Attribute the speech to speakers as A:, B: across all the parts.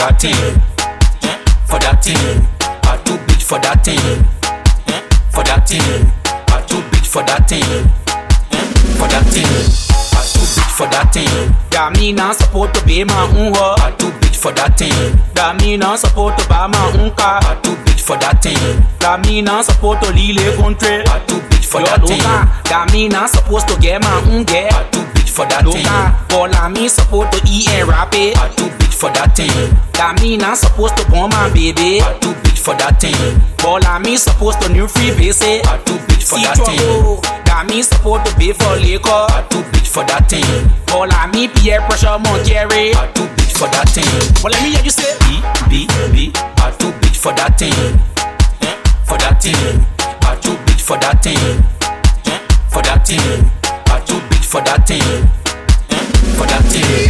A: that thing, for that thing. I too big for that thing, for that thing. I too big for that thing, for that thing. I too big for that thing.
B: That mean I'm supposed to be my own world.
A: I too big for that thing.
B: That mean I'm supposed to buy my own car.
A: I too big for that thing.
B: That mean I'm supposed to leave the country.
A: I too big for that thing.
B: That mean I'm supposed to get my own girl.
A: I too big for that thing.
B: All I mean supposed to eat and rap it.
A: I too big for that thing.
B: That mean I'm supposed to born my baby.
A: I too big for that thing.
B: All I mean supposed to new free basic.
A: I too big for that thing.
B: That mean supposed to pay for liquor.
A: I too big for that thing.
B: All I mean peer pressure mon carry.
A: I too big for that thing.
B: Well let me hear you say
A: B. I too big for that thing, for that thing. I too big for that thing, for that thing. I too big for that thing, for that thing.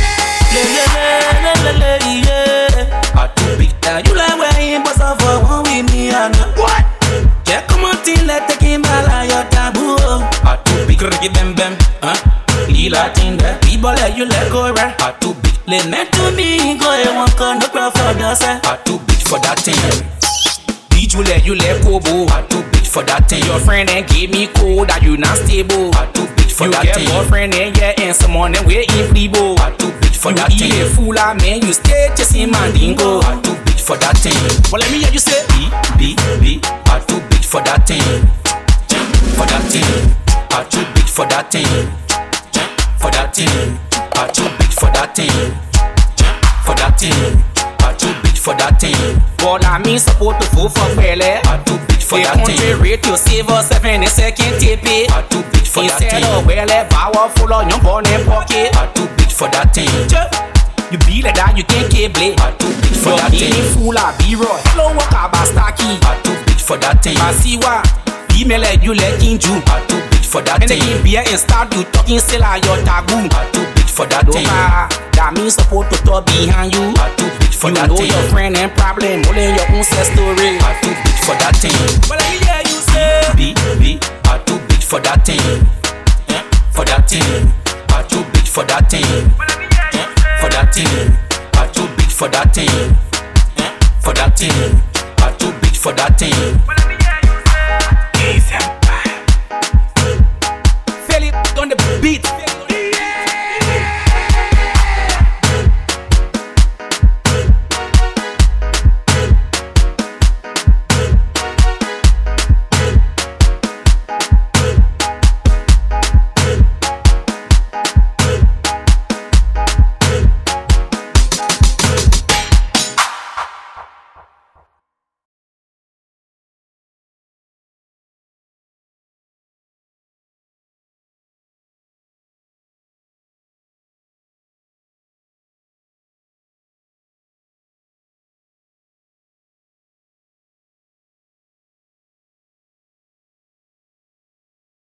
A: I too big.
B: You like where you bust off for one with me and what? Yeah, come on, let the game bala your taboo.
A: I too big.
B: Cricket bam bam, Lila Tinder. People let you let go, right?
A: I too big.
B: Let me to me go and walk on the crowd for the side.
A: I too big for that thing.
B: Beach you let go, boo.
A: I too big for that thing.
B: Your friend and gave me code that you not stable.
A: I too big for that thing.
B: You get boyfriend and yeah, and someone and we in Fleebo.
A: I too big for that thing.
B: You eat a fool, man, you stay chasing mandingo.
A: I too big for that thing.
B: Well, let me hear you say
A: B. I too big for that thing, for that thing. I too big for that thing, for that thing. I too big for that thing, for that thing. I too big for that thing.
B: All I mean support to vote for Pele.
A: I too big for that thing.
B: The country rate you save us 7 second tape.
A: I too big for that thing.
B: Instead of Pele, power full on your born in pocket.
A: I too big for that thing.
B: You be like that, you can't cable.
A: I too big for that thing.
B: You fool, I be raw. Hello, walk about Starkey.
A: I too big for that thing.
B: I see what. Female like you like in June.
A: I too big for that thing.
B: And they beer and start you talking still like your taboo.
A: I too big for that thing.
B: That means support to talk behind you.
A: I too big for that thing.
B: You know your friend and problem, only your own set story.
A: I too big for that thing.
B: Well, let me hear you say
A: B. I too big for that thing, for that thing. I too big for that thing, for that thing. I too big for that thing, for that thing. I too big for that thing. Feel it on the beat.